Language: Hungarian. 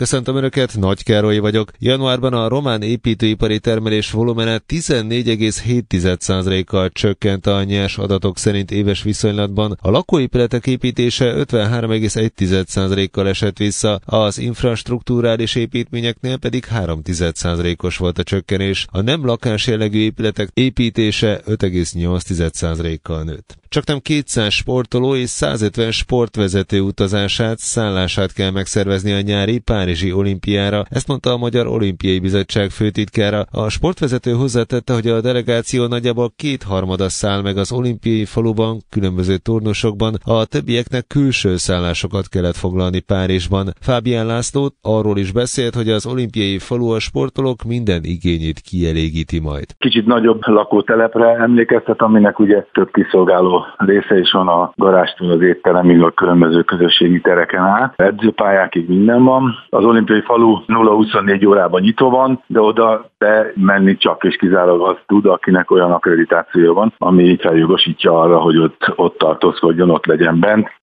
Köszöntöm Önöket, Nagy Károly vagyok. Januárban a román építőipari termelés volumene 14,7%-kal csökkent a nyers adatok szerint éves viszonylatban. A lakóépületek építése 53,1%-kal esett vissza, az infrastrukturális építményeknél pedig 3,1%-os volt a csökkenés. A nem lakásjellegű épületek építése 5,8%-kal nőtt. Csaknem 200 sportoló és 150 sportvezető utazását, szállását kell megszervezni a nyári párizsi olimpiára, ezt mondta a Magyar Olimpiai Bizottság főtitkára. A sportvezető hozzátette, hogy a delegáció nagyjából 2/3 száll meg az olimpiai faluban, különböző turnusokban, a többieknek külső szállásokat kellett foglalni Párizsban. Fábián László arról is beszélt, hogy az olimpiai falu a sportolók minden igényét kielégíti majd. Kicsit nagyobb lakótelepre emlékeztet, aminek ugye több kiszolgáló része is van, a garástól az étteremig, a különböző közösségi tereken át. Edzőpályákig minden van. Az olimpiai falu 0-24 órában nyitva van, de oda bemenni csak és kizárólag az tud, akinek olyan akkreditációja van, ami feljogosítja arra, hogy ott tartózkodjon, ott legyen bent.